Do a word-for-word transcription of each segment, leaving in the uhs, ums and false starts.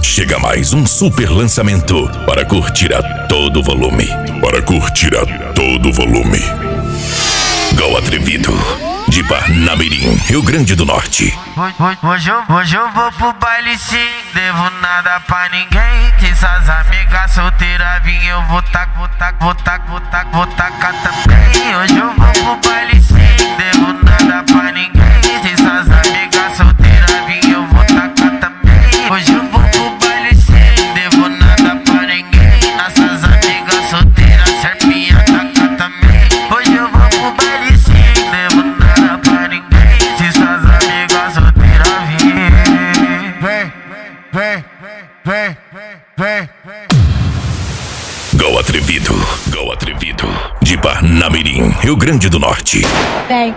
Chega mais um super lançamento para curtir a todo volume. Para curtir a todo volume. Go Atrevido, de Parnamirim, Rio Grande do Norte. Hoje eu, hoje eu vou pro baile sim, devo nada pra ninguém. Que essas amigas solteiras vim, eu vou tac, vou tac, vou tac, vou tac, vou tacar também. Hoje eu vou pro baile sim, devo nada pra ninguém. Que essas amigas solteiras vim, eu vou tacar também. Hoje eu vou pro baile sim, devo nada pra ninguém. Nossas amigas solteiras, serpinha tacar também. Hoje eu vou pro baile sim, devo nada pra ninguém. Se essas amigas solteiras vim, vem, vem, vem, vem, vem. Go Atrevido, Go Atrevido, de Parnamirim, Rio Grande do Norte. Vem.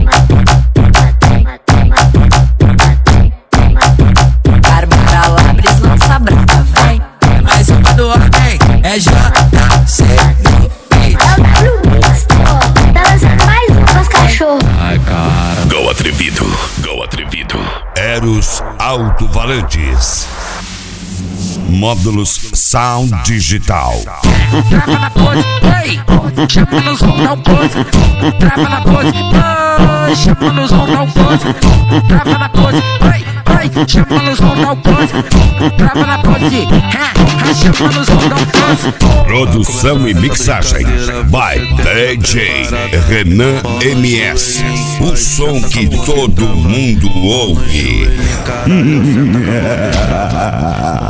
Bárbara Labres lança brava, vem. Mais uma do ordem, é J C É o Blue Mix, pô. Tá lançando mais um com os cachorros. Ai, cara. Go Atrevido, Go Atrevido. Eros Alto-Valentes. Módulos Sound Digital. Trava na pose, ei, chama no som, dá um pose. Trava na pose, ei, chama no som, dá um pose. Trava na pose, ei, ei, chama no som, dá um pose. Trava na pose, é, chama no som, dá um pose. Produção e mixagem by D J Renan M S. O som que todo mundo ouve.